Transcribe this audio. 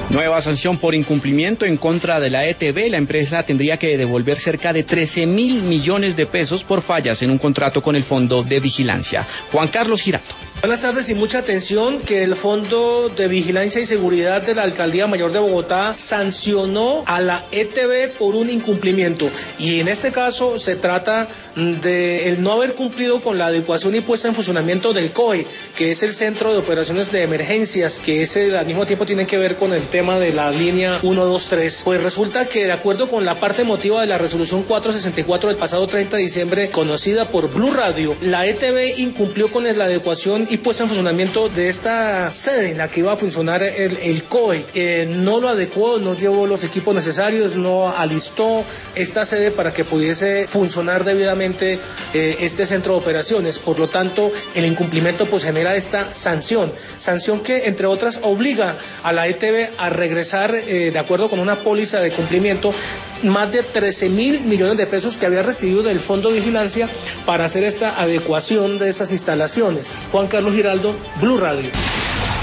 Nueva sanción por incumplimiento en contra de la ETB. La empresa tendría que devolver cerca de 13.000 millones de pesos por fallas en un contrato con el Fondo de Vigilancia. Juan Carlos Giraldo. Buenas tardes y mucha atención que el Fondo de Vigilancia y Seguridad de la Alcaldía Mayor de Bogotá sancionó a la ETB por un incumplimiento, y en este caso se trata de el no haber cumplido con la adecuación y puesta en funcionamiento del COE, que es el Centro de Operaciones de Emergencias, que al mismo tiempo tiene que ver con el tema de la línea 123. Pues resulta que de acuerdo con la parte emotiva de la resolución 464 del pasado 30 de diciembre, conocida por Blue Radio, la ETB incumplió con la adecuación y puesta en funcionamiento de esta sede en la que iba a funcionar el COE. No lo adecuó, no llevó los equipos necesarios, no alistó esta sede para que pudiese funcionar debidamente este centro de operaciones. Por lo tanto, el incumplimiento pues genera esta sanción que entre otras obliga a la ETB a regresar, de acuerdo con una póliza de cumplimiento, más de 13.000 millones de pesos que había recibido del Fondo de Vigilancia para hacer esta adecuación de estas instalaciones. Juan Carlos Giraldo, Blue Radio.